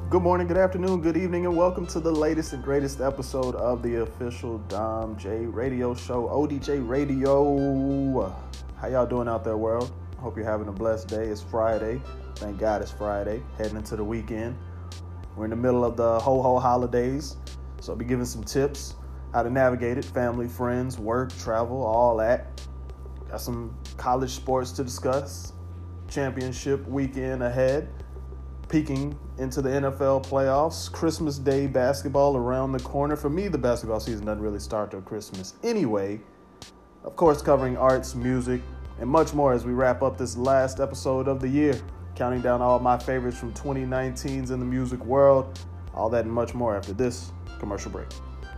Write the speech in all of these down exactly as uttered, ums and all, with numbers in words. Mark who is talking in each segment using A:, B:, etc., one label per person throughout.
A: Good morning, good afternoon, good evening, and welcome to the latest and greatest episode of the official Dom J Radio Show, O D J Radio. How y'all doing out there, world? I hope you're having a blessed day. It's Friday. Thank God it's Friday, heading into the weekend. We're in the middle of the ho-ho holidays, so I'll be giving some tips how to navigate it, family, friends, work, travel, all that. Got some college sports to discuss, championship weekend ahead. Peeking into the N F L playoffs, Christmas Day basketball around the corner. For me, the basketball season doesn't really start till Christmas anyway. Of course, covering arts, music, and much more as we wrap up this last episode of the year. Counting down all my favorites from twenty nineteen's in the music world. All that and much more after this commercial break.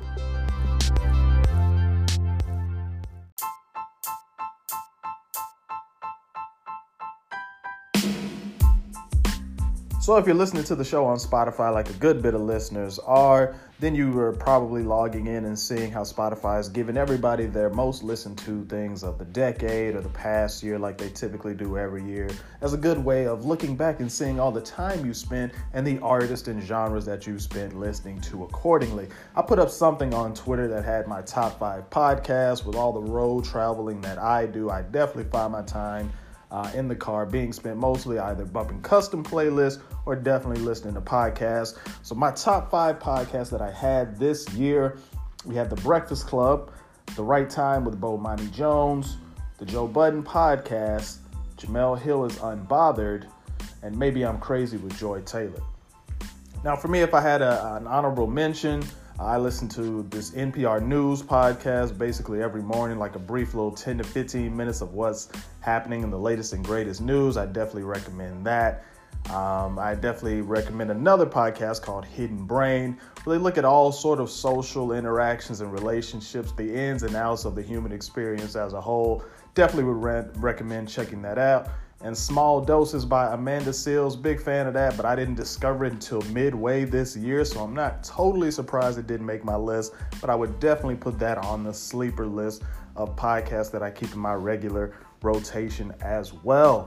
A: So if you're listening to the show on Spotify, like a good bit of listeners are, then you were probably logging in and seeing how Spotify is giving everybody their most listened to things of the decade or the past year, like they typically do every year, as a good way of looking back and seeing all the time you spent and the artists and genres that you spent listening to accordingly. I put up something on Twitter that had my top five podcasts. With all the road traveling that I do, I definitely find my time Uh, in the car being spent mostly either bumping custom playlists or definitely listening to podcasts. So my top five podcasts that I had this year, we had The Breakfast Club, The Right Time with Bomani Jones, The Joe Budden Podcast, Jemele Hill is Unbothered, and Maybe I'm Crazy with Joy Taylor. Now for me, if I had a, an honorable mention, I listen to this N P R News podcast basically every morning, like a brief little ten to fifteen minutes of what's happening in the latest and greatest news. I definitely recommend that. Um, I definitely recommend another podcast called Hidden Brain, where they look at all sort of social interactions and relationships, the ins and outs of the human experience as a whole. Definitely would re- recommend checking that out. And Small Doses by Amanda Seales, big fan of that, but I didn't discover it until midway this year, so I'm not totally surprised it didn't make my list, but I would definitely put that on the sleeper list of podcasts that I keep in my regular rotation as well.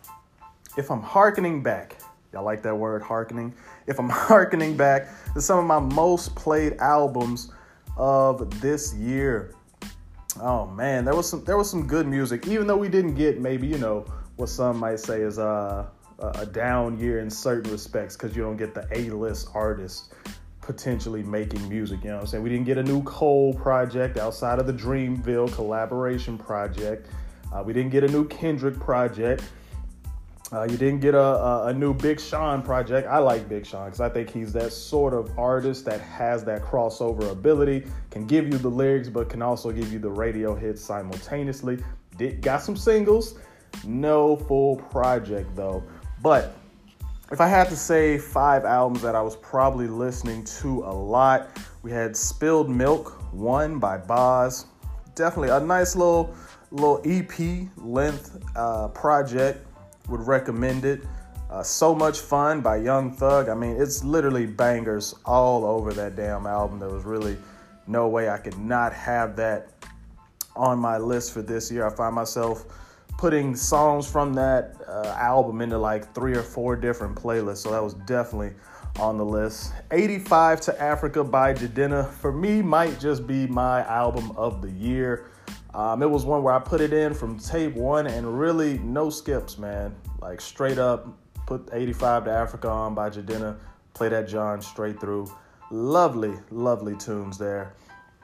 A: If I'm hearkening back, y'all like that word, hearkening? If I'm hearkening back to some of my most played albums of this year, oh man, there was some there was some good music, even though we didn't get maybe, you know, what some might say is a, a down year in certain respects because you don't get the A-list artists potentially making music, you know what I'm saying? We didn't get a new Cole project outside of the Dreamville collaboration project. Uh, we didn't get a new Kendrick project. Uh, you didn't get a, a, a new Big Sean project. I like Big Sean because I think he's that sort of artist that has that crossover ability, can give you the lyrics, but can also give you the radio hits simultaneously. Did, got some singles. No full project though. But if I had to say five albums that I was probably listening to a lot, we had Spilled Milk, One by Boz. Definitely a nice little little E P length uh, project. Would recommend it. Uh, So Much Fun by Young Thug. I mean, it's literally bangers all over that damn album. There was really no way I could not have that on my list for this year. I find myself putting songs from that uh, album into like three or four different playlists. So that was definitely on the list. eighty-five to Africa by Jidenna, for me, might just be my album of the year. Um, it was one where I put it in from tape one and really no skips, man. Like straight up, put eighty-five to Africa on by Jidenna, play that John straight through. Lovely, lovely tunes there.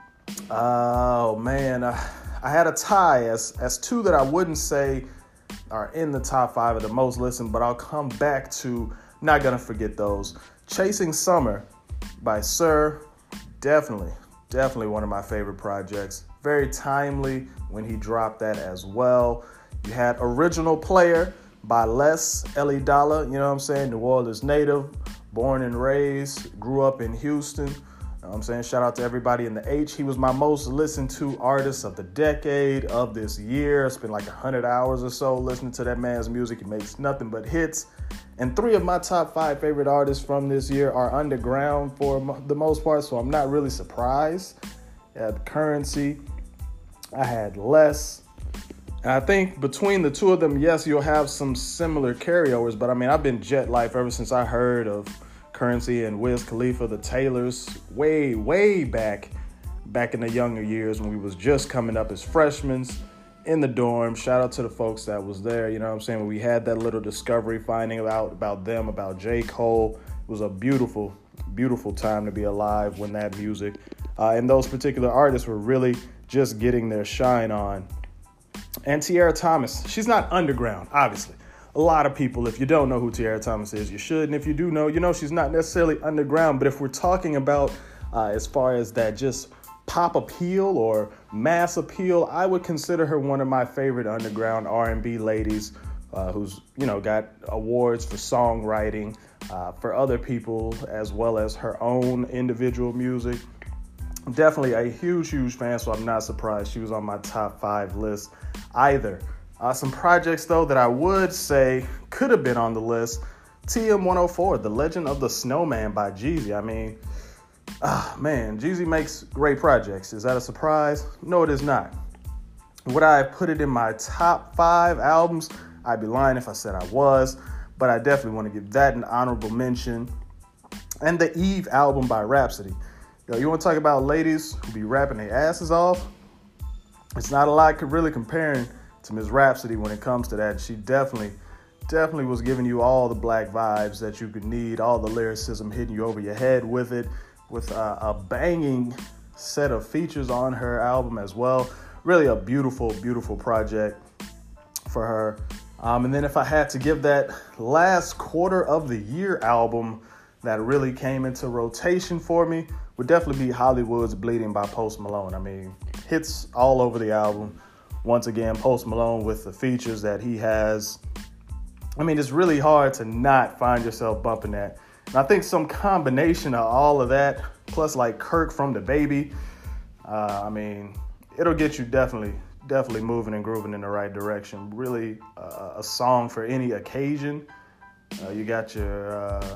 A: Oh, man. Uh, I had a tie as, as two that I wouldn't say are in the top five of the most listened, but I'll come back to, not gonna forget those. Chasing Summer by Sir, definitely, definitely one of my favorite projects. Very timely when he dropped that as well. You had Original Player by Les Ellie Dollar, you know what I'm saying? New Orleans native, born and raised, grew up in Houston. You know what I'm saying? Shout out to everybody in the H. He was my most listened to artist of the decade of this year. I spent like one hundred hours or so listening to that man's music. He makes nothing but hits. And three of my top five favorite artists from this year are underground for the most part, so I'm not really surprised. I had Currency. I had Les. And I think between the two of them, yes, you'll have some similar carryovers, but I mean, I've been Jet Life ever since I heard of Currency and Wiz Khalifa, the Taylors, way, way back, back in the younger years when we was just coming up as freshmen in the dorm. Shout out to the folks that was there, you know what I'm saying? When we had that little discovery, finding out about them, about J. Cole. It was a beautiful, beautiful time to be alive when that music uh, and those particular artists were really just getting their shine on. And Tiara Thomas, she's not underground, obviously. A lot of people, if you don't know who Tiara Thomas is, you should. And if you do know, you know she's not necessarily underground. But if we're talking about uh, as far as that just pop appeal or mass appeal, I would consider her one of my favorite underground R and B ladies uh, who's, you know, got awards for songwriting uh, for other people as well as her own individual music. Definitely a huge, huge fan, so I'm not surprised she was on my top five list either. Uh, some projects, though, that I would say could have been on the list. T M one oh four, The Legend of the Snowman by Jeezy. I mean, ah, man, Jeezy makes great projects. Is that a surprise? No, it is not. Would I put it in my top five albums? I'd be lying if I said I was, but I definitely want to give that an honorable mention. And the Eve album by Rhapsody. Yo, you want to talk about ladies who be rapping their asses off? It's not a lot really comparing to Miss Rhapsody when it comes to that. She definitely, definitely was giving you all the black vibes that you could need, all the lyricism hitting you over your head with it, with uh, a banging set of features on her album as well. Really a beautiful, beautiful project for her. Um, and then if I had to give that last quarter of the year album that really came into rotation for me, would definitely be Hollywood's Bleeding by Post Malone. I mean, hits all over the album. Once again, Post Malone with the features that he has. I mean, it's really hard to not find yourself bumping that. And I think some combination of all of that, plus like Kirk from The Baby, uh, I mean, it'll get you definitely, definitely moving and grooving in the right direction. Really uh, a song for any occasion. Uh, you got your... Uh,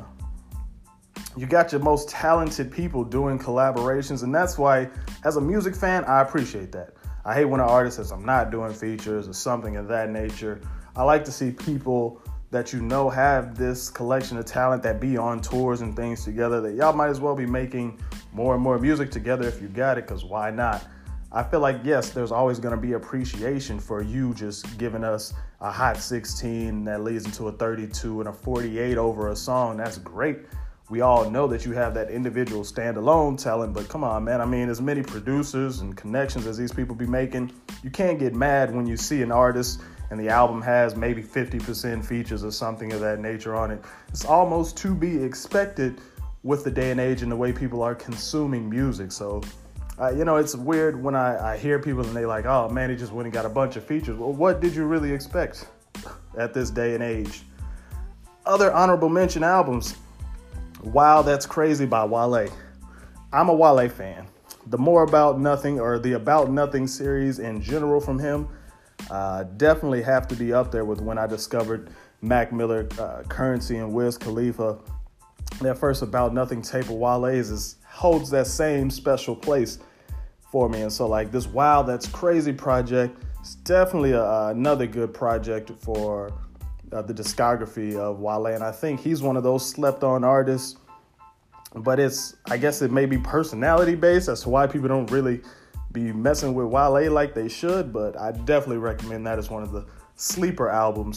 A: You got your most talented people doing collaborations, and that's why, as a music fan, I appreciate that. I hate when an artist says, I'm not doing features or something of that nature. I like to see people that you know have this collection of talent that be on tours and things together, that y'all might as well be making more and more music together if you got it, because why not? I feel like, yes, there's always going to be appreciation for you just giving us a hot sixteen that leads into a thirty-two and a forty-eight over a song. That's great. We all know that you have that individual standalone talent, but come on, man. I mean, as many producers and connections as these people be making, you can't get mad when you see an artist and the album has maybe fifty percent features or something of that nature on it. It's almost to be expected with the day and age and the way people are consuming music. So, uh, you know, it's weird when I, I hear people and they like, oh, man, he just went and got a bunch of features. Well, what did you really expect at this day and age? Other honorable mention albums. Wow, That's Crazy by Wale. I'm a Wale fan. The More About Nothing or the About Nothing series in general from him uh, definitely have to be up there with when I discovered Mac Miller, uh, Currency, and Wiz Khalifa. That first About Nothing tape of Wale's is, holds that same special place for me. And so like this Wow, That's Crazy project is definitely a, uh, another good project for Uh, the discography of Wale, and I think he's one of those slept-on artists, but it's, I guess it may be personality-based as to why people don't really be messing with Wale like they should, but I definitely recommend that as one of the sleeper albums.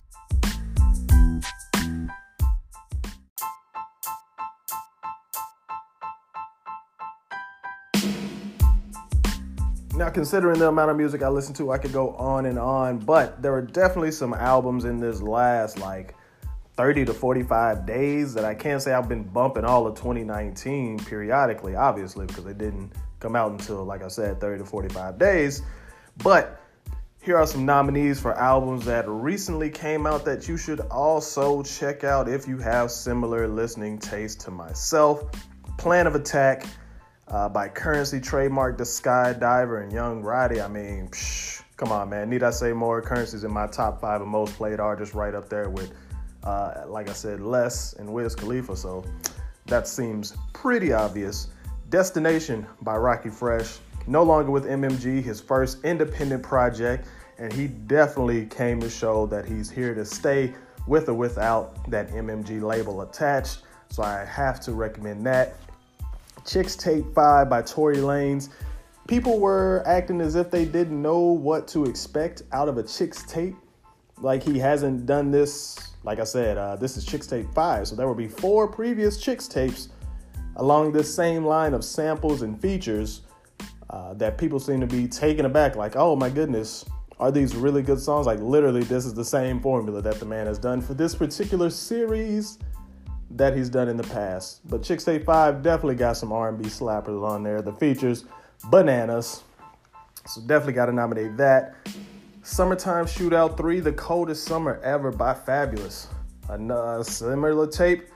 A: Now, considering the amount of music I listen to, I could go on and on, but there are definitely some albums in this last like thirty to forty-five days that I can't say I've been bumping all of twenty nineteen periodically, obviously, because they didn't come out until, like I said, thirty to forty-five days. But here are some nominees for albums that recently came out that you should also check out if you have similar listening taste to myself. Plan of Attack, Uh, by Currency, Trademark, The Skydiver, and Young Roddy. I mean, psh, come on, man. Need I say more? Currency's in my top five of most played artists, right up there with, uh, like I said, Les and Wiz Khalifa. So that seems pretty obvious. Destination by Rocky Fresh. No longer with M M G, his first independent project, and he definitely came to show that he's here to stay with or without that M M G label attached. so I have to recommend that. Chicks Tape five by Tory Lanez. People were acting as if they didn't know what to expect out of a Chicks Tape. Like he hasn't done this. Like I said, uh, this is Chicks Tape five, so there will be four previous Chicks Tapes along this same line of samples and features uh, that people seem to be taken aback. Like, oh my goodness, are these really good songs? Like literally, this is the same formula that the man has done for this particular series that he's done in the past. But Chicks Tape five definitely got some R and B slappers on there. The features, bananas. So definitely got to nominate that. Summertime Shootout three, The Coldest Summer Ever by Fabolous. A similar tape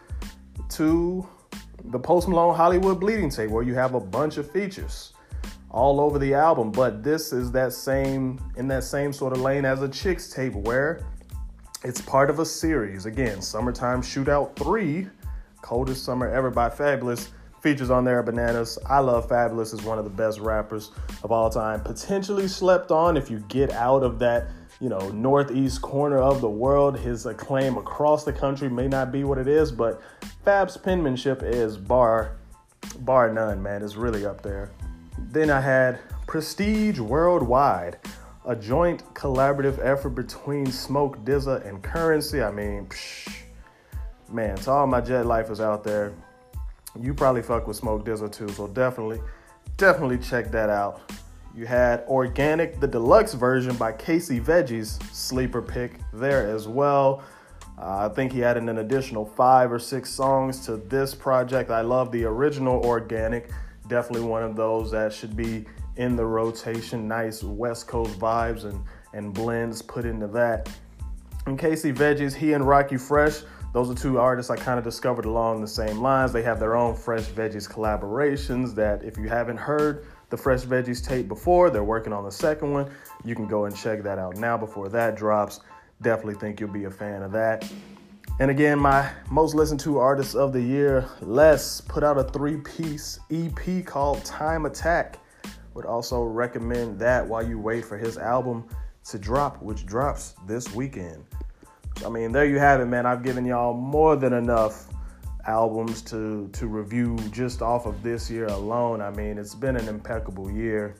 A: to the Post Malone Hollywood Bleeding tape, where you have a bunch of features all over the album. But this is that same, in that same sort of lane as a Chicks Tape, where it's part of a series. Again, Summertime Shootout three, Coldest Summer Ever by Fabolous. Features on there are bananas. I love Fabolous as one of the best rappers of all time. Potentially slept on if you get out of that, you know, northeast corner of the world. His acclaim across the country may not be what it is, but Fab's penmanship is bar, bar none, man. It's really up there. Then I had Prestige Worldwide, a joint collaborative effort between Smoke D Z A and Currency. I mean, psh, man, to all my Jet Lifers out there, you probably fuck with Smoke D Z A too, so definitely, definitely check that out. You had Organic, the deluxe version by Casey Veggies, sleeper pick there as well. Uh, I think he added an additional five or six songs to this project. I love the original Organic, definitely one of those that should be in the rotation. Nice West Coast vibes and, and blends put into that. And Casey Veggies, he and Rocky Fresh, those are two artists I kind of discovered along the same lines. They have their own Fresh Veggies collaborations that if you haven't heard the Fresh Veggies tape before, they're working on the second one. You can go and check that out now before that drops. Definitely think you'll be a fan of that. And again, my most listened to artist of the year, Les, put out a three-piece E P called Time Attack. Would also recommend that while you wait for his album to drop, which drops this weekend. I mean, there you have it, man. I've given y'all more than enough albums to, to review just off of this year alone. I mean, it's been an impeccable year.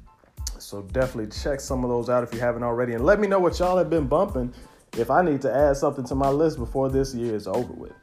A: So definitely check some of those out if you haven't already. And let me know what y'all have been bumping if I need to add something to my list before this year is over with.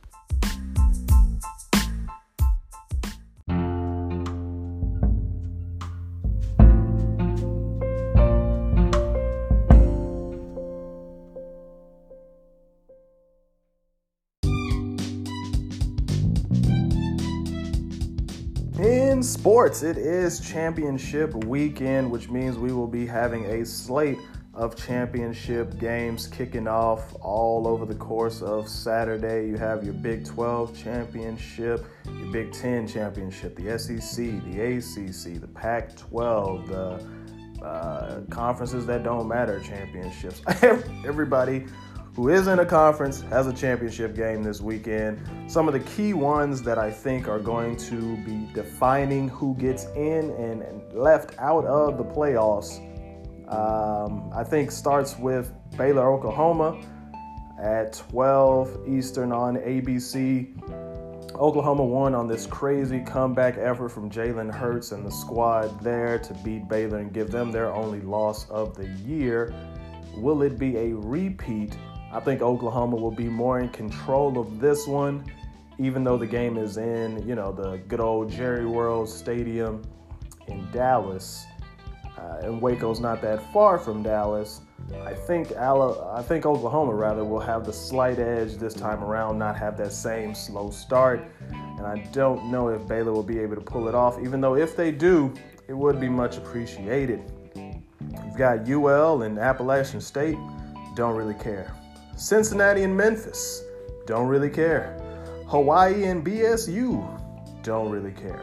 A: In sports, it is championship weekend, which means we will be having a slate of championship games kicking off all over the course of Saturday. You have your Big twelve championship, your Big ten championship, the S E C, the A C C, the Pac twelve, the uh, conferences that don't matter championships. Everybody who is in a conference has a championship game this weekend. Some of the key ones that I think are going to be defining who gets in and, and left out of the playoffs, um, I think starts with Baylor, Oklahoma at twelve Eastern on A B C. Oklahoma won on this crazy comeback effort from Jalen Hurts and the squad there to beat Baylor and give them their only loss of the year. Will it be a repeat? I think Oklahoma will be more in control of this one, even though the game is in, you know, the good old Jerry World Stadium in Dallas. Uh, and Waco's not that far from Dallas. I think Ala- I think Oklahoma, rather, will have the slight edge this time around, not have that same slow start. And I don't know if Baylor will be able to pull it off, even though if they do, it would be much appreciated. You've got U L and Appalachian State, don't really care. Cincinnati and Memphis, don't really care. Hawaii and B S U, don't really care.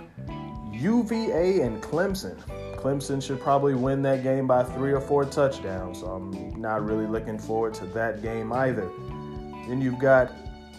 A: U V A and Clemson. Clemson should probably win that game by three or four touchdowns, so I'm not really looking forward to that game either. Then you've got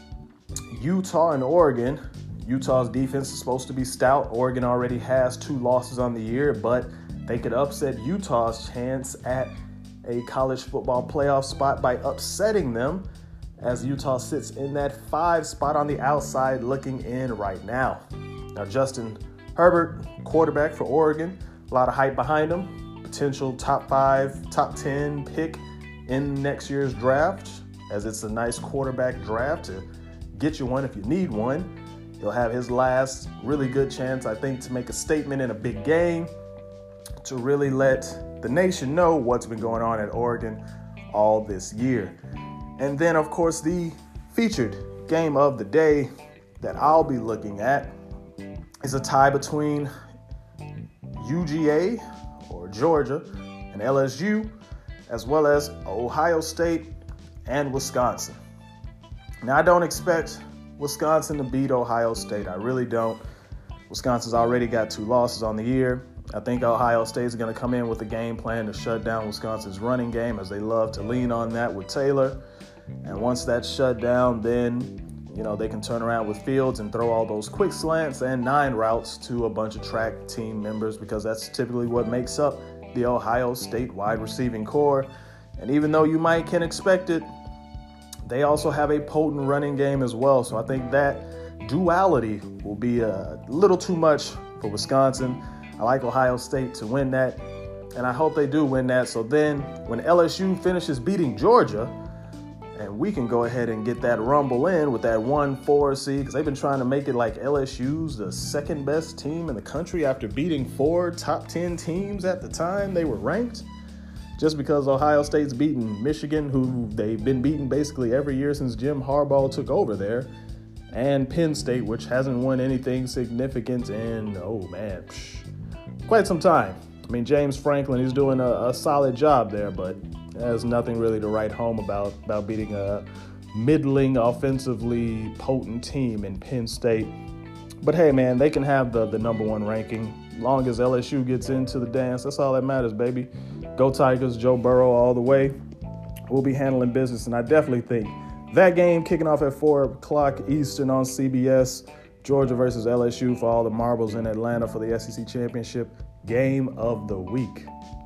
A: Utah and Oregon. Utah's defense is supposed to be stout. Oregon already has two losses on the year, but they could upset Utah's chance at a college football playoff spot by upsetting them. as Utah sits in that five spot on the outside looking in right now. Now, Justin Herbert, quarterback for Oregon, a lot of hype behind him, potential top five, top ten pick in next year's draft, as it's a nice quarterback draft to get you one if you need one. He'll have his last really good chance, I think, to make a statement in a big game, to really let the nation know what's been going on at Oregon all this year. And then, of course, the featured game of the day that I'll be looking at is a tie between U G A, or Georgia, and L S U, as well as Ohio State and Wisconsin. Now, I don't expect Wisconsin to beat Ohio State. I really don't. Wisconsin's already got two losses on the year. I think Ohio State's going to come in with a game plan to shut down Wisconsin's running game, as they love to lean on that with Taylor. And once that's shut down, then, you know, they can turn around with Fields and throw all those quick slants and nine routes to a bunch of track team members, because that's typically what makes up the Ohio State wide receiving core. And even though you might can expect it, they also have a potent running game as well. So I think that duality will be a little too much for Wisconsin. I like Ohio State to win that, and I hope they do win that. So then when L S U finishes beating Georgia, and we can go ahead and get that rumble in with that one four seed, because they've been trying to make it like L S U's the second best team in the country after beating four top ten teams at the time they were ranked. Just because Ohio State's beaten Michigan, who they've been beating basically every year since Jim Harbaugh took over there, and Penn State, which hasn't won anything significant in, oh man, psh, quite some time. I mean, James Franklin, he's doing a, a solid job there, but there's nothing really to write home about, about beating a middling, offensively potent team in Penn State. But hey, man, they can have the, the number one ranking. Long as L S U gets into the dance, that's all that matters, baby. Go Tigers, Joe Burrow all the way. We'll be handling business, and I definitely think that game kicking off at four o'clock Eastern on C B S, Georgia versus L S U for all the marbles in Atlanta for the S E C Championship, game of the week.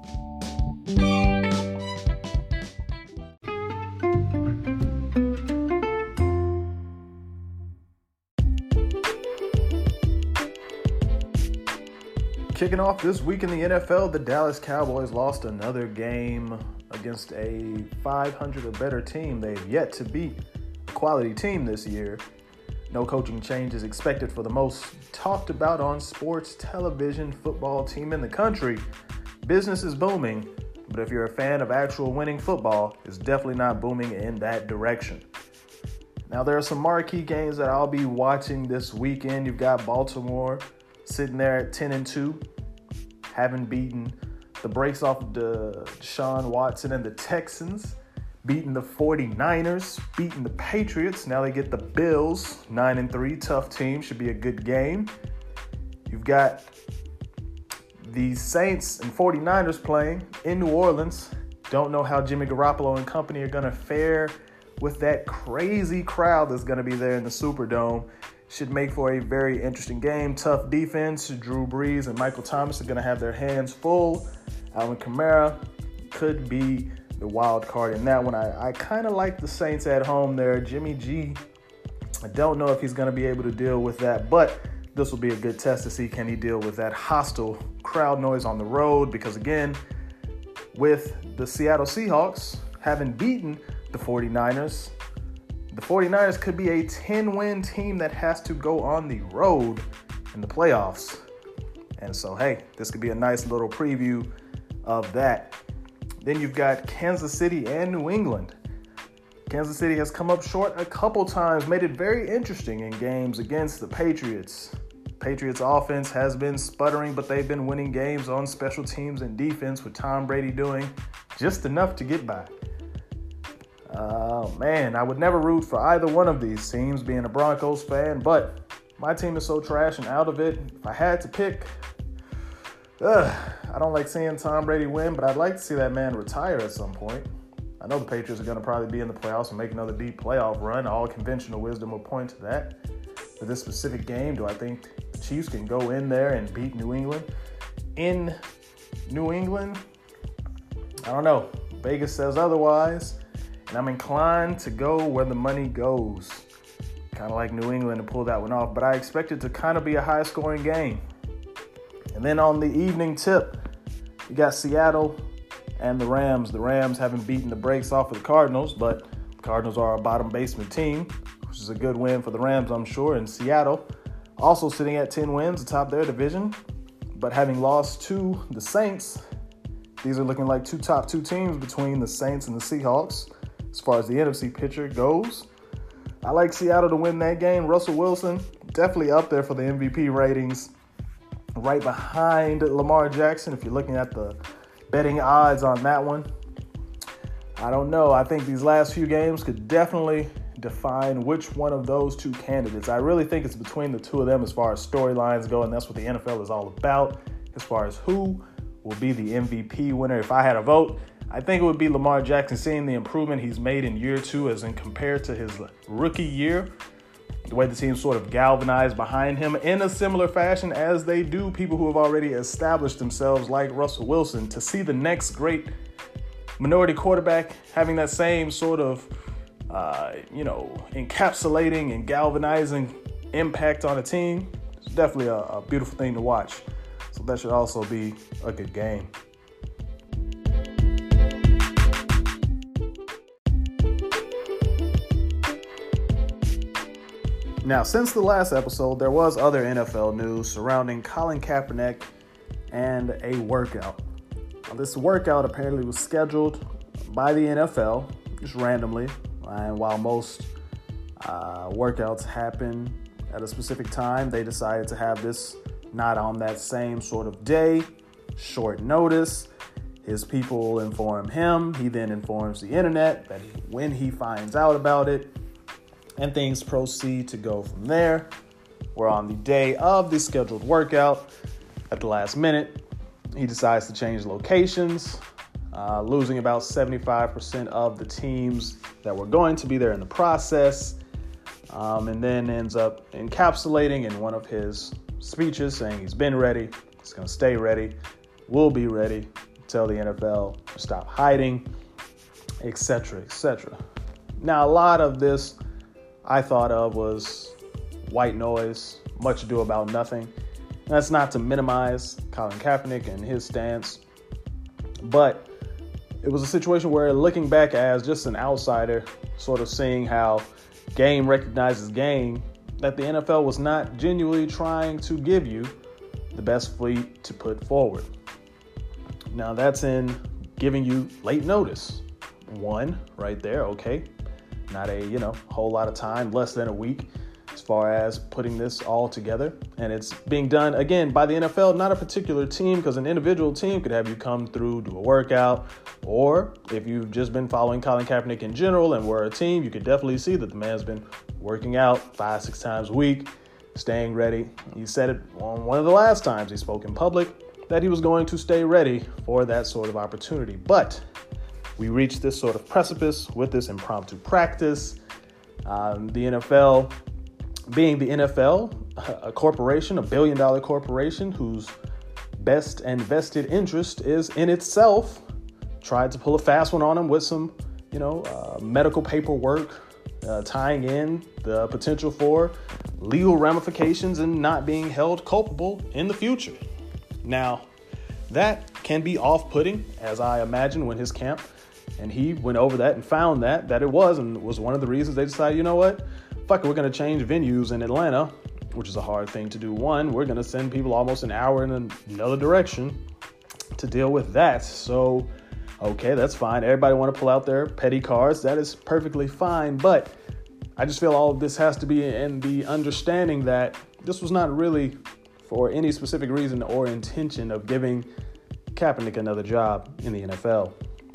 A: Kicking off this week in the N F L, the Dallas Cowboys lost another game against a five hundred or better team. They've yet to beat a quality team this year. No coaching change is expected for the most talked about on sports television football team in the country. Business is booming, but if you're a fan of actual winning football, it's definitely not booming in that direction. Now, there are some marquee games that I'll be watching this weekend. You've got Baltimore sitting there at ten and two, having beaten the brakes off of the Deshaun Watson and the Texans, beating the forty-niners, beating the Patriots. Now they get the Bills, nine and three, tough team, should be a good game. You've got the Saints and forty-niners playing in New Orleans. Don't know how Jimmy Garoppolo and company are going to fare with that crazy crowd that's going to be there in the Superdome. Should make for a very interesting game. Tough defense. Drew Brees and Michael Thomas are going to have their hands full. Alvin Kamara could be the wild card in that one. I, I kind of like the Saints at home there. Jimmy G, I don't know if he's going to be able to deal with that, but this will be a good test to see, can he deal with that hostile crowd noise on the road? Because again, with the Seattle Seahawks having beaten the forty-niners, the forty-niners could be a ten-win team that has to go on the road in the playoffs. And so, hey, this could be a nice little preview of that. Then you've got Kansas City and New England. Kansas City has come up short a couple times, made it very interesting in games against the Patriots. Patriots offense has been sputtering, but they've been winning games on special teams and defense, with Tom Brady doing just enough to get by. Oh, man, I would never root for either one of these teams, being a Broncos fan, but my team is so trash and out of it. If I had to pick, ugh, I don't like seeing Tom Brady win, but I'd like to see that man retire at some point. I know the Patriots are going to probably be in the playoffs and make another deep playoff run. All conventional wisdom will point to that. For this specific game, do I think the Chiefs can go in there and beat New England? In New England, I don't know. Vegas says otherwise. And I'm inclined to go where the money goes. Kind of like New England to pull that one off, but I expect it to kind of be a high-scoring game. And then on the evening tip, you got Seattle and the Rams. The Rams haven't beaten the brakes off of the Cardinals, but the Cardinals are a bottom basement team, which is a good win for the Rams, I'm sure. And Seattle also sitting at ten wins atop their division, but having lost to the Saints, these are looking like two top two teams between the Saints and the Seahawks as far as the N F C picture goes. I like Seattle to win that game. Russell Wilson, definitely up there for the M V P ratings, right behind Lamar Jackson if you're looking at the betting odds on that one. I don't know. I think these last few games could definitely define which one of those two candidates. I really think it's between the two of them as far as storylines go, and that's what the N F L is all about as far as who will be the M V P winner. If I had a vote, I think it would be Lamar Jackson, seeing the improvement he's made in year two as in compared to his rookie year, the way the team sort of galvanized behind him in a similar fashion as they do people who have already established themselves like Russell Wilson. To see the next great minority quarterback having that same sort of, uh, you know, encapsulating and galvanizing impact on a team, it's definitely a, a beautiful thing to watch. So that should also be a good game. Now, since the last episode, there was other N F L news surrounding Colin Kaepernick and a workout. Now, this workout apparently was scheduled by the N F L just randomly, and while most uh, workouts happen at a specific time, they decided to have this not on that same sort of day, short notice. His people inform him. He then informs the internet that when he finds out about it, and things proceed to go from there. Where on the day of the scheduled workout, at the last minute, he decides to change locations, uh, losing about seventy-five percent of the teams that were going to be there in the process, um, and then ends up encapsulating in one of his speeches saying he's been ready, he's going to stay ready, will be ready, tell the N F L to stop hiding, et cetera, et cetera. Now, a lot of this I thought of was white noise, much ado about nothing. And that's not to minimize Colin Kaepernick and his stance, but it was a situation where, looking back as just an outsider, sort of seeing how game recognizes game, that the N F L was not genuinely trying to give you the best fleet to put forward. Now, that's in giving you late notice. One right there, okay. Not a, you know, whole lot of time, less than a week as far as putting this all together. And it's being done, again, by the N F L, not a particular team, because an individual team could have you come through, do a workout, or if you've just been following Colin Kaepernick in general and were a team, you could definitely see that the man's been working out five, six times a week, staying ready. He said it on one of the last times he spoke in public that he was going to stay ready for that sort of opportunity. But we reached this sort of precipice with this impromptu practice. Um, the N F L, being the N F L, a corporation, a billion dollar corporation whose best and vested interest is in itself, tried to pull a fast one on him with some, you know, uh, medical paperwork, uh, tying in the potential for legal ramifications and not being held culpable in the future. Now, that can be off-putting, as I imagine when his camp and he went over that and found that, that it was, and was one of the reasons they decided, you know what, fuck it, we're going to change venues in Atlanta, which is a hard thing to do. One, we're going to send people almost an hour in another direction to deal with that. So, okay, that's fine. Everybody want to pull out their petty cards. That is perfectly fine. But I just feel all of this has to be in the understanding that this was not really for any specific reason or intention of giving Kaepernick another job in the N F L.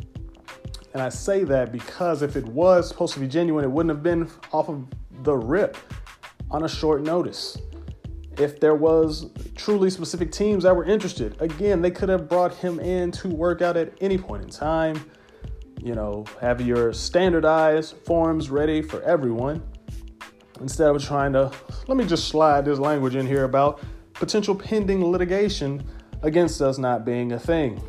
A: And I say that because if it was supposed to be genuine, it wouldn't have been off of the rip on a short notice. If there was truly specific teams that were interested, again, they could have brought him in to work out at any point in time. You know, have your standardized forms ready for everyone instead of trying to, let me just slide this language in here about potential pending litigation against us not being a thing.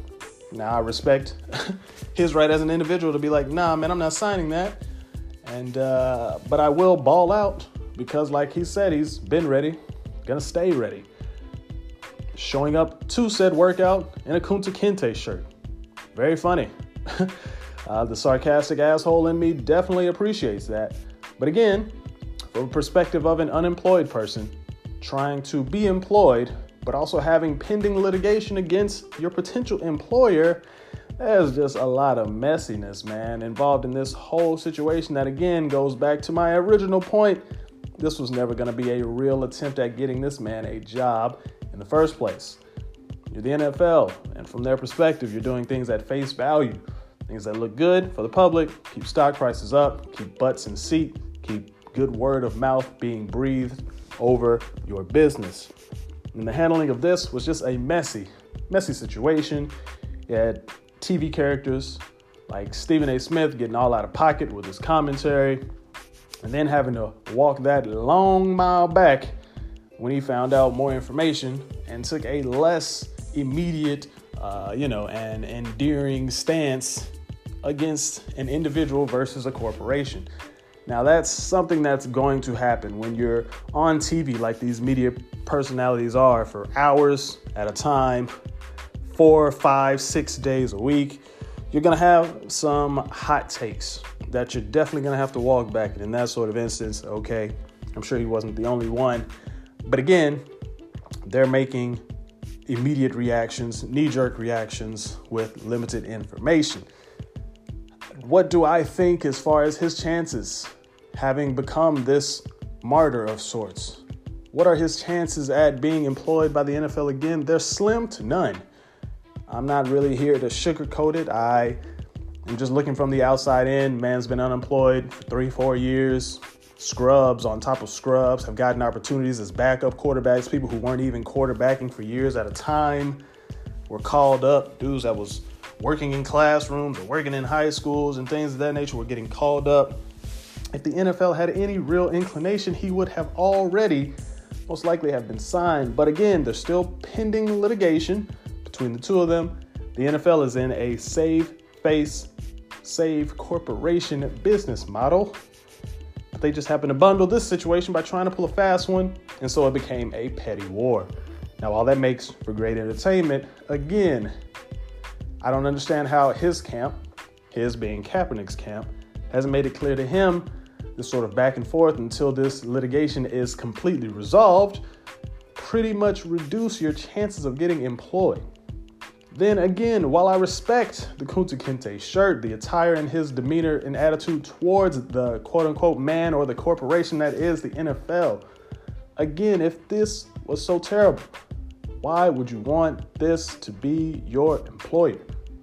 A: Now, I respect his right as an individual to be like, nah, man, I'm not signing that. And uh, but I will ball out because, like he said, he's been ready, gonna stay ready. Showing up to said workout in a Kunta Kinte shirt. Very funny. uh, the sarcastic asshole in me definitely appreciates that. But again, from a perspective of an unemployed person trying to be employed, but also having pending litigation against your potential employer, there's just a lot of messiness, man, involved in this whole situation that, again, goes back to my original point. This was never going to be a real attempt at getting this man a job in the first place. You're the N F L, and from their perspective, you're doing things at face value, things that look good for the public, keep stock prices up, keep butts in seat, keep good word of mouth being breathed over your business. And the handling of this was just a messy, messy situation. You had T V characters like Stephen A. Smith getting all out of pocket with his commentary, and then having to walk that long mile back when he found out more information and took a less immediate, uh, you know, and endearing stance against an individual versus a corporation. Now, that's something that's going to happen when you're on T V like these media personalities are for hours at a time, four, five, six days a week. You're going to have some hot takes that you're definitely going to have to walk back. And in that sort of instance, okay, I'm sure he wasn't the only one. But again, they're making immediate reactions, knee-jerk reactions with limited information. What do I think as far as his chances, having become this martyr of sorts? What are his chances at being employed by the N F L again? They're slim to none. I'm not really here to sugarcoat it. I am just looking from the outside in. Man's been unemployed for three, four years. Scrubs on top of scrubs have gotten opportunities as backup quarterbacks. People who weren't even quarterbacking for years at a time were called up. Dudes that was working in classrooms or working in high schools and things of that nature were getting called up. If the N F L had any real inclination, he would have already most likely have been signed. But again, there's still pending litigation between the two of them. The N F L is in a save face, save corporation business model. But they just happened to bundle this situation by trying to pull a fast one, and so it became a petty war. Now, while that makes for great entertainment, again, I don't understand how his camp, his being Kaepernick's camp, hasn't made it clear to him this sort of back and forth until this litigation is completely resolved, pretty much reduce your chances of getting employed. Then again, while I respect the Kunta Kinte shirt, the attire and his demeanor and attitude towards the quote-unquote man or the corporation that is the N F L, again, if this was so terrible, why would you want this to be your employer?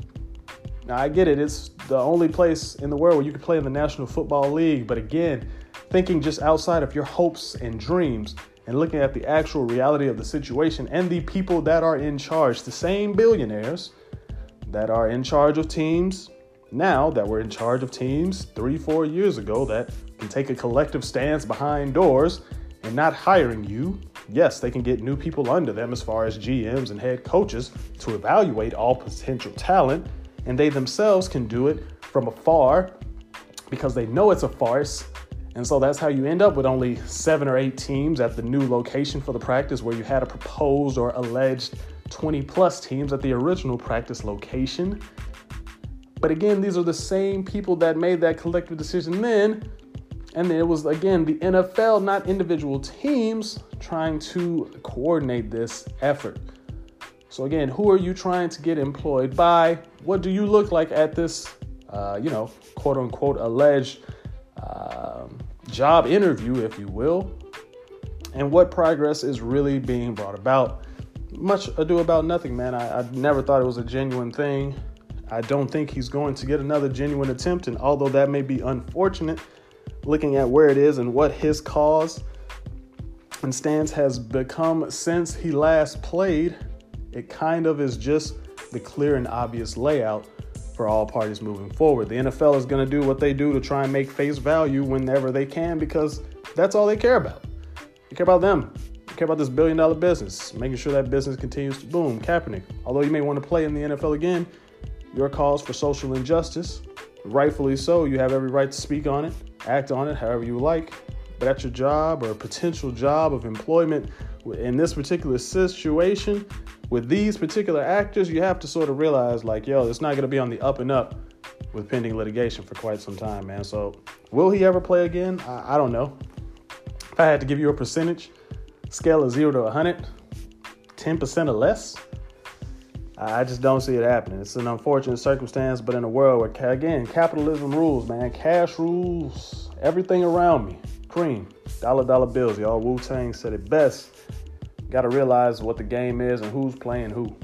A: Now, I get it. It's the only place in the world where you can play in the National Football League. But again, thinking just outside of your hopes and dreams and looking at the actual reality of the situation and the people that are in charge, the same billionaires that are in charge of teams now that were in charge of teams three, four years ago that can take a collective stance behind doors and not hiring you. Yes, they can get new people under them as far as G Ms and head coaches to evaluate all potential talent. And they themselves can do it from afar because they know it's a farce. And so that's how you end up with only seven or eight teams at the new location for the practice, where you had a proposed or alleged twenty plus teams at the original practice location. But again, these are the same people that made that collective decision then. And it was, again, the N F L, not individual teams, trying to coordinate this effort. So again, who are you trying to get employed by? What do you look like at this, uh, you know, quote unquote, alleged uh, job interview, if you will? And what progress is really being brought about? Much ado about nothing, man. I, I never thought it was a genuine thing. I don't think he's going to get another genuine attempt. And although that may be unfortunate, looking at where it is and what his cause and stance has become since he last played, it kind of is just the clear and obvious layout for all parties moving forward. The N F L is going to do what they do to try and make face value whenever they can, because that's all they care about. They care about them. They care about this billion dollar business, making sure that business continues to boom. Kaepernick, although you may want to play in the N F L again,
B: your cause for social injustice. Rightfully so, you have every right to speak on it, act on it however you like. But at your job or potential job of employment, in this particular situation, with these particular actors, you have to sort of realize, like, yo, it's not going to be on the up and up with pending litigation for quite some time, man. So will he ever play again? I, I don't know. If I had to give you a percentage, scale of zero to one hundred, ten percent or less, I just don't see it happening. It's an unfortunate circumstance, but in a world where, again, capitalism rules, man. Cash rules everything around me. Cream, dollar, dollar bills, y'all. Wu-Tang said it best. Got to realize what the game is and who's playing who.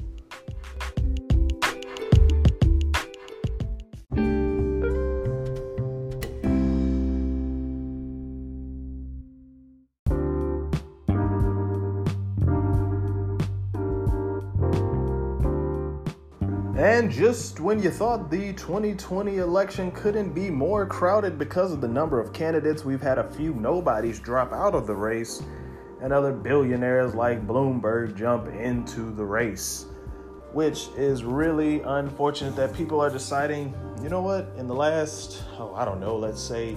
A: And just when you thought the twenty twenty election couldn't be more crowded because of the number of candidates, we've had a few nobodies drop out of the race and other billionaires like Bloomberg jump into the race, which is really unfortunate that people are deciding, you know what, in the last, oh, I don't know, let's say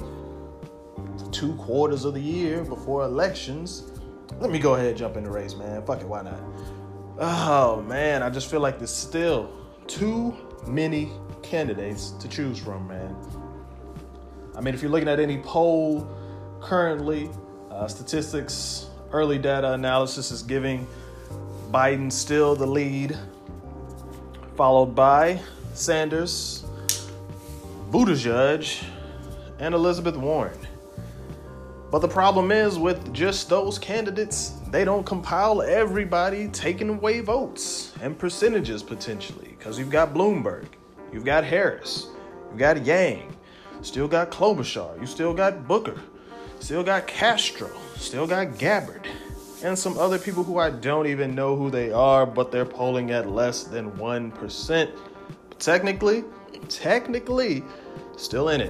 A: two quarters of the year before elections, let me go ahead and jump in the race, man. Fuck it, why not? Oh, man, I just feel like there's still too many candidates to choose from, man. I mean, if you're looking at any poll currently, uh, statistics, early data analysis is giving Biden still the lead, followed by Sanders, Buttigieg, and Elizabeth Warren. But the problem is with just those candidates, they don't compile everybody taking away votes and percentages potentially. Because you've got Bloomberg, you've got Harris, you've got Yang, still got Klobuchar, you still got Booker, still got Castro, still got Gabbard, and some other people who I don't even know who they are, but they're polling at less than one percent. But technically, technically, still in it.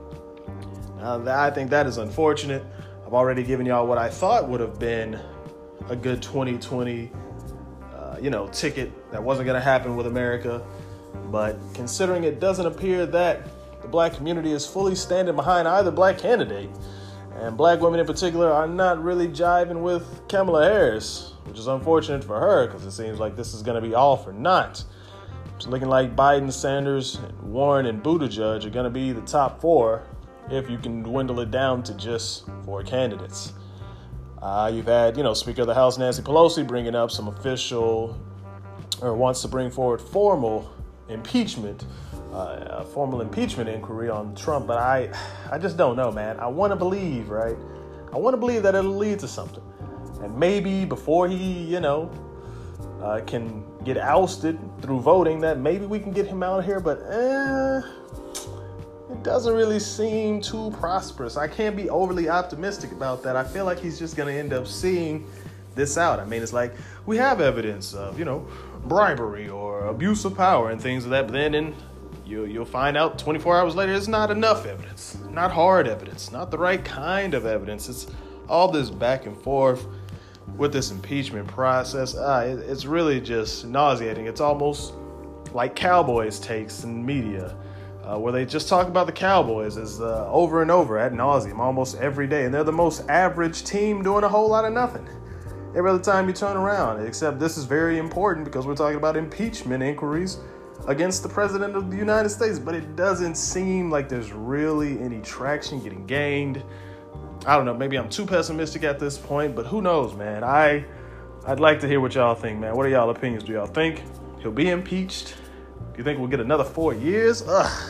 A: Now, I think that is unfortunate. I've already given y'all what I thought would have been a good twenty twenty, uh, you know, ticket that wasn't going to happen with America. But considering it doesn't appear that the black community is fully standing behind either black candidate, and black women in particular are not really jiving with Kamala Harris, which is unfortunate for her because it seems like this is going to be all for naught. It's looking like Biden, Sanders, Warren, and Buttigieg are going to be the top four if you can dwindle it down to just four candidates. Uh, you've had, you know, Speaker of the House Nancy Pelosi bringing up some official, or wants to bring forward formal impeachment, uh, a formal impeachment inquiry on Trump. But I, I just don't know, man. I want to believe, right? I want to believe that it'll lead to something. And maybe before he, you know, uh, can get ousted through voting, that maybe we can get him out of here. But eh, it doesn't really seem too prosperous. I can't be overly optimistic about that. I feel like he's just going to end up seeing this out. I mean, it's like we have evidence of, you know, bribery or abuse of power and things of that. But then in, you, you'll find out twenty-four hours later, it's not enough evidence, not hard evidence, not the right kind of evidence. It's all this back and forth with this impeachment process. Uh, it, it's really just nauseating. It's almost like Cowboys takes in media. Uh, where they just talk about the Cowboys as uh, over and over ad nauseum almost every day. And they're the most average team doing a whole lot of nothing every other time you turn around. Except this is very important because we're talking about impeachment inquiries against the president of the United States. But it doesn't seem like there's really any traction getting gained. I don't know, maybe I'm too pessimistic at this point, but who knows, man. I, I'd like to hear what y'all think, man. What are y'all opinions? Do y'all think he'll be impeached? Do you think we'll get another four years? Ugh.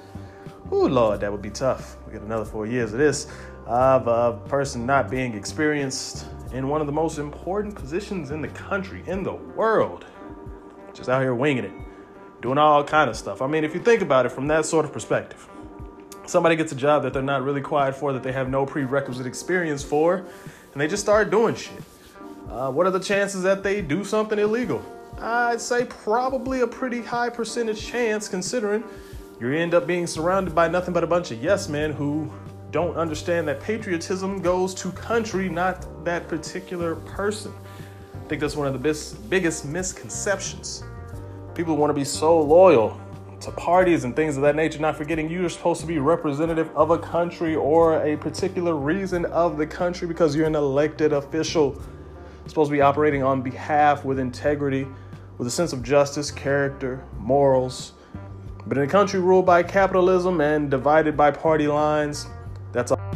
A: Oh, Lord, that would be tough. We get another four years of this, of a person not being experienced in one of the most important positions in the country, in the world, just out here winging it, doing all kind of stuff. I mean, if you think about it from that sort of perspective, somebody gets a job that they're not really qualified for, that they have no prerequisite experience for, and they just start doing shit. Uh, what are the chances that they do something illegal? I'd say probably a pretty high percentage chance, considering you end up being surrounded by nothing but a bunch of yes men who don't understand that patriotism goes to country, not that particular person. I think that's one of the bis- biggest misconceptions. People want to be so loyal
B: to parties and things of that nature, not forgetting you're supposed to be representative of a country or a particular reason of the country because you're an elected official. You're supposed to be operating on behalf with integrity, with a sense of justice, character, morals. But in a country ruled by capitalism and divided by party lines, that's all.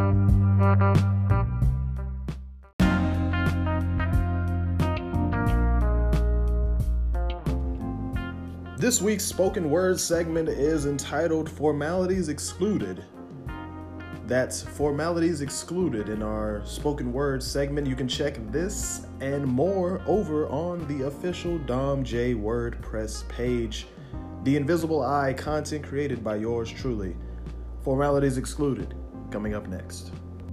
B: This week's spoken word segment is entitled Formalities Excluded. That's Formalities Excluded in our spoken word segment. You can check this and more over on the official Dom J WordPress page. The Invisible Eye, content created by yours truly. Formalities Excluded, coming up next.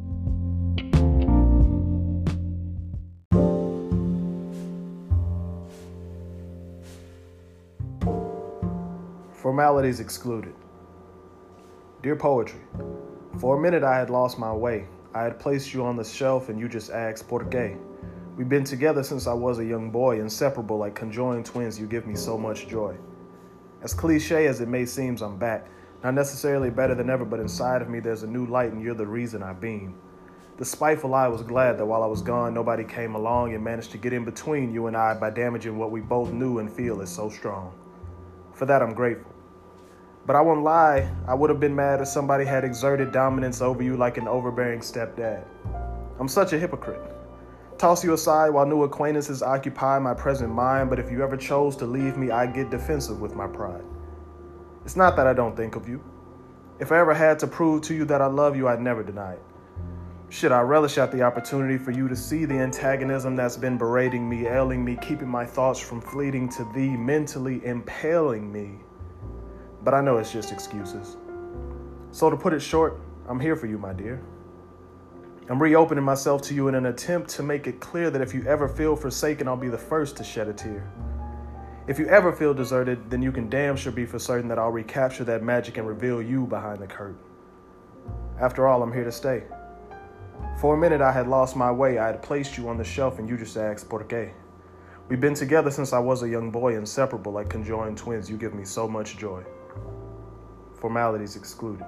B: Formalities excluded. Dear poetry, for a minute I had lost my way. I had placed you on the shelf and you just asked, ¿Por qué? We've been together since I was a young boy, inseparable like conjoined twins. You give me so much joy. As cliche as it may seem, I'm back. Not necessarily better than ever, but inside of me there's a new light and you're the reason I beam. The spiteful eye was glad that while I was gone, nobody came along and managed to get in between you and I by damaging what we both knew and feel is so strong. For that, I'm grateful. But I won't lie, I would have been mad if somebody had exerted dominance over you like an overbearing stepdad. I'm such a hypocrite. Toss you aside while new acquaintances occupy my present mind, but if you ever chose to leave me, I get defensive with my pride. It's not that I don't think of you. If I ever had to prove to you that I love you, I'd never deny it. Shit, I relish at the opportunity for you to see the antagonism that's been berating me, ailing me, keeping my thoughts from fleeting to thee, mentally impaling me. But I know it's just excuses. So to put it short, I'm here for you, my dear. I'm reopening myself to you in an attempt to make it clear that if you ever feel forsaken, I'll be the first to shed a tear. If you ever feel deserted, then you can damn sure be for certain that I'll recapture that magic and reveal you behind the curtain. After all, I'm here to stay. For a minute, I had lost my way. I had placed you on the shelf and you just asked, ¿Por qué? We've been together since I was a young boy, inseparable like conjoined twins. You give me so much joy. Formalities excluded.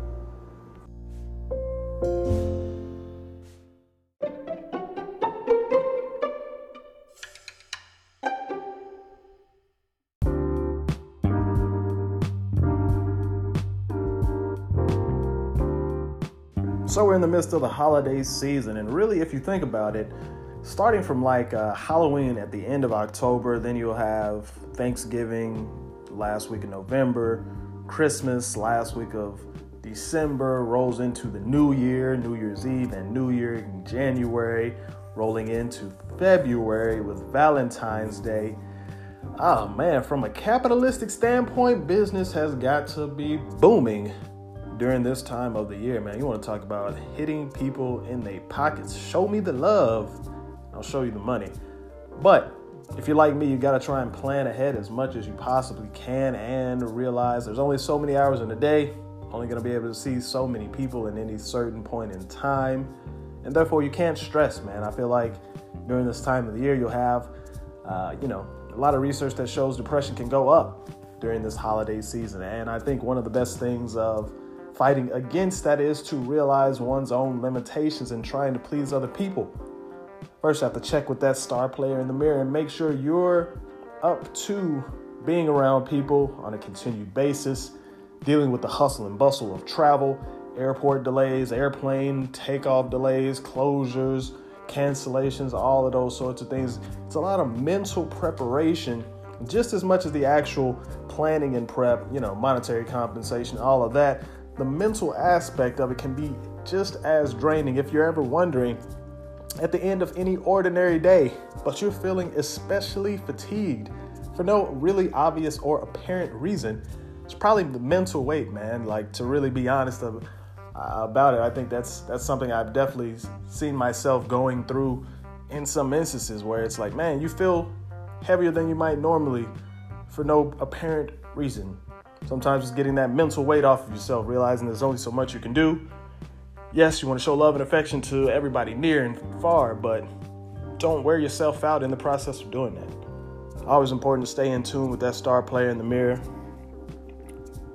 B: So we're in the midst of the holiday season, and really, if you think about it, starting from like uh, Halloween at the end of October, then you'll have Thanksgiving last week in November, Christmas last week of December, rolls into the New Year, New Year's Eve, and New Year in January, rolling into February with Valentine's Day. Oh man, from a capitalistic standpoint, business has got to be booming during this time of the year, man. You want to talk about hitting people in their pockets. Show me the love, I'll show you the money. But if you're like me, you got to try and plan ahead as much as you possibly can and realize there's only so many hours in a day, only going to be able to see so many people in any certain point in time. And therefore, you can't stress, man. I feel like during this time of the year, you'll have, uh, you know, a lot of research that shows depression can go up during this holiday season. And I think one of the best things of fighting against that is to realize one's own limitations and trying to please other people. First, you have to check with that star player in the mirror and make sure you're up to being around people on a continued basis, dealing with the hustle and bustle of travel, airport delays, airplane takeoff delays, closures, cancellations, all of those sorts of things. It's a lot of mental preparation, just as much as the actual planning and prep, you know, monetary compensation, all of that. The mental aspect of it can be just as draining if you're ever wondering at the end of any ordinary day, but you're feeling especially fatigued for no really obvious or apparent reason. It's probably the mental weight, man. Like, to really be honest of, uh, about it, I think that's that's something I've definitely seen myself going through in some instances where it's like, man, you feel heavier than you might normally for no apparent reason. Sometimes it's getting that mental weight off of yourself, realizing there's only so much you can do. Yes, you want to show love and affection to everybody near and far, but don't wear yourself out in the process of doing that. Always important to stay in tune with that star player in the mirror.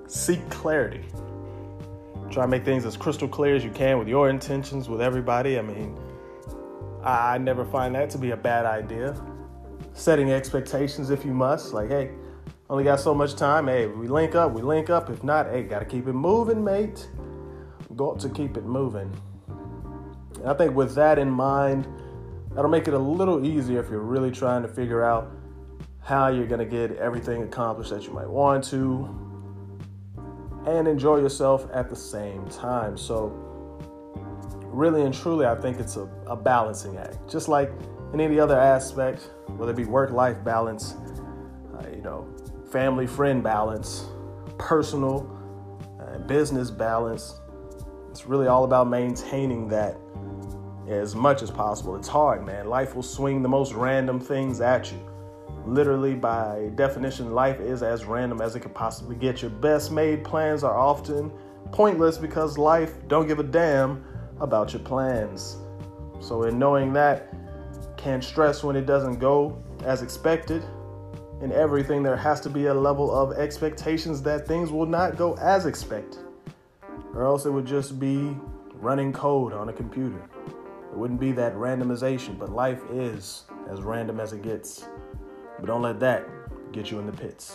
A: seek clarity. Try to make things as crystal clear as you can with your intentions with everybody. I mean, I never find that to be a bad idea. Setting expectations if you must. Like, hey, only got so much time. Hey, we link up, we link up. If not, hey, gotta keep it moving, mate. Got to keep it moving. And I think with that in mind, that'll make it a little easier if you're really trying to figure out how you're gonna get everything accomplished that you might want to and enjoy yourself at the same time. So really and truly, I think it's a, a balancing act. Just like in any other aspect, whether it be work-life balance, uh, you know, family-friend balance, personal uh, business balance. It's really all about maintaining that as much as possible. It's hard, man. Life will swing the most random things at you. Literally, by definition, life is as random as it could possibly get. Your best made plans are often pointless because life don't give a damn about your plans. So in knowing that, can't stress when it doesn't go as expected. In everything, there has to be a level of expectations that things will not go as expected, or else it would just be running code on a computer. It wouldn't be that randomization, but life is as random as it gets. But don't let that get you in the pits.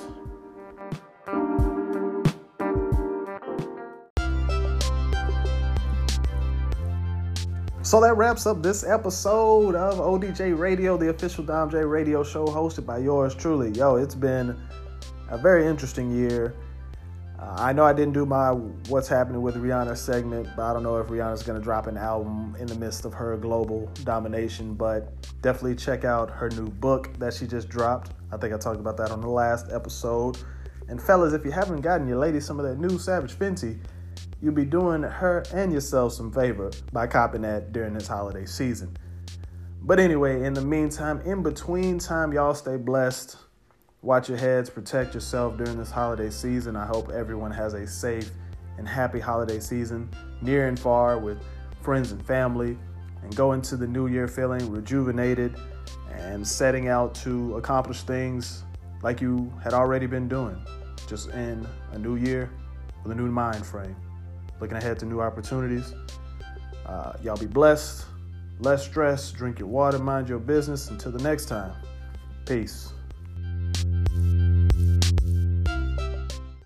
A: So that wraps up this episode of O D J Radio, the official Dom J Radio show hosted by yours truly. Yo, it's been a very interesting year. Uh, I know I didn't do my What's Happening with Rihanna segment, but I don't know if Rihanna's going to drop an album in the midst of her global domination, but definitely check out her new book that she just dropped. I think I talked about that on the last episode. And fellas, if you haven't gotten your lady some of that new Savage Fenty, you'll be doing her and yourself some favor by copping that during this holiday season. But anyway, in the meantime, in between time, y'all stay blessed. Watch your heads, protect yourself during this holiday season. I hope everyone has a safe and happy holiday season, near and far, with friends and family, and go into the new year feeling rejuvenated and setting out to accomplish things like you had already been doing, just in a new year with a new mind frame. Looking ahead to new opportunities. Uh, y'all be blessed, less stress, drink your water, mind your business. Until the next time, peace.